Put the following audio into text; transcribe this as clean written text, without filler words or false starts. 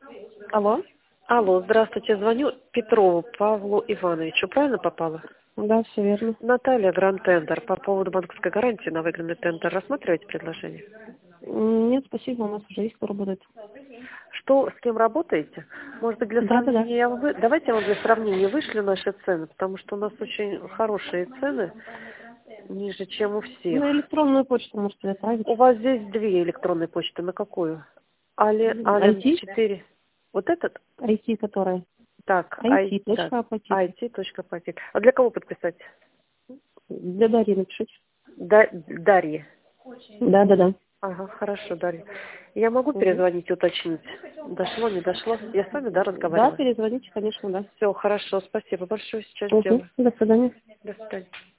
Алло? Алло, здравствуйте. Звоню Петрову Павлу Ивановичу. Правильно попала? Да, все верно. Наталья, Гранд Тендер. По поводу банковской гарантии на выигранный тендер. Рассматриваете предложение? Нет, спасибо, у нас уже есть кто работает. Что, с кем работаете? Может быть, для Да. сравнения давайте я вам для сравнения вышлю наши цены, потому что у нас очень хорошие цены, ниже, чем у На всех. электронную почту можете отправить. У вас здесь две электронные почты. На какую? Ален IT? 4. Вот этот? IT, которая? Так, так, IT.апатиты. IT.пакет. А для кого подписать? Для Дарьи напишите. Дарья. Да. Ага, хорошо, Дарья. Я могу Угу. перезвонить, уточнить? Дошло, не дошло? Я с вами, да, Да, разговаривала? перезвоните, конечно, да. Все, хорошо, спасибо большое, сейчас Угу. сделаю. До свидания. До свидания.